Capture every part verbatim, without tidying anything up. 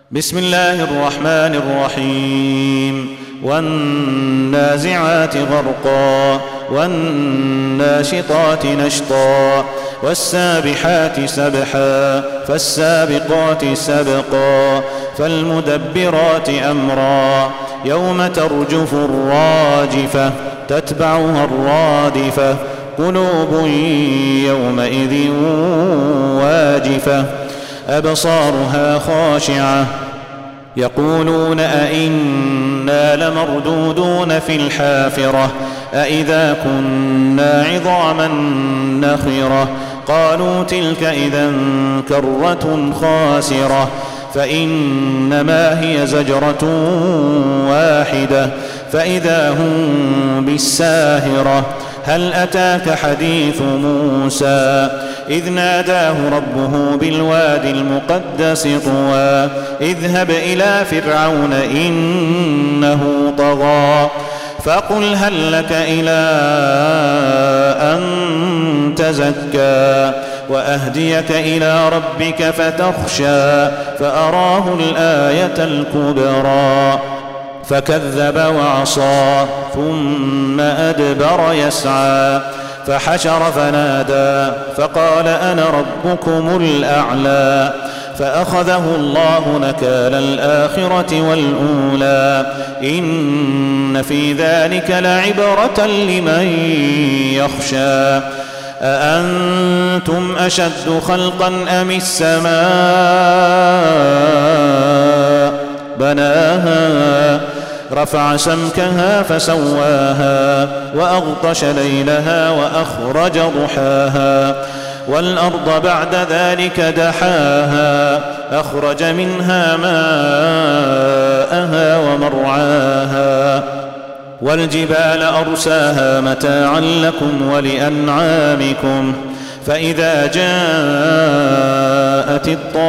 بسم الله الرحمن الرحيم والنازعات غرقا والناشطات نشطا والسابحات سبحا فالسابقات سبقا فالمدبرات أمرا يوم ترجف الراجفة تتبعها الرادفة قلوب يومئذ واجفة أبصارها خاشعة يقولون أئنا لمردودون في الحافرة أئذا كنا عظاما نخرة قالوا تلك إذا كرة خاسرة فإنما هي زجرة واحدة فإذا هم بالساهرة هل أتاك حديث موسى إذ ناداه ربه بالوادي المقدس طوى اذهب إلى فرعون إنه طغى فقل هل لك إلى أن تزكى وأهديك إلى ربك فتخشى فأراه الآية الكبرى فكذب وعصى ثم أدبر يسعى فحشر فنادى فقال أنا ربكم الأعلى فأخذه الله نكال الآخرة والأولى إن في ذلك لعبرة لمن يخشى أأنتم أشد خلقا أم السماء بناها رفع سمكها فسواها وأغطش ليلها وأخرج ضحاها والأرض بعد ذلك دحاها أخرج منها ماءها ومرعاها والجبال أرساها متاعا لكم ولأنعامكم فإذا جاءت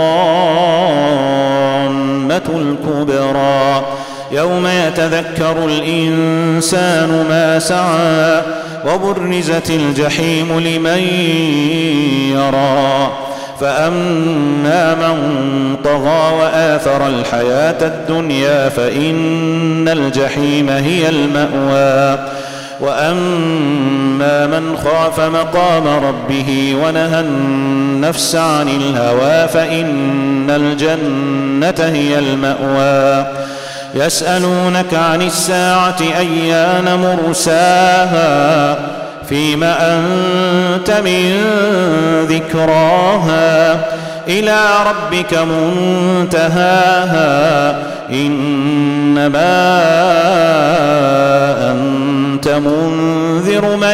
الطامة الكبرى يوم يتذكر الإنسان ما سعى وبرزت الجحيم لمن يرى فأما من طغى وآثر الحياة الدنيا فإن الجحيم هي المأوى وأما من خاف مقام ربه ونهى النفس عن الهوى فإن الجنة هي المأوى يسألونك عن الساعة أيان مرساها فيما أنت من ذكراها إلى ربك منتهاها إنما أنت منذر من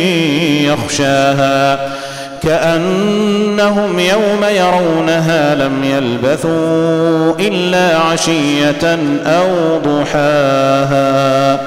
يخشاها كأنهم يوم يرونها لم يلبثوا إلا عشية أو ضحاها.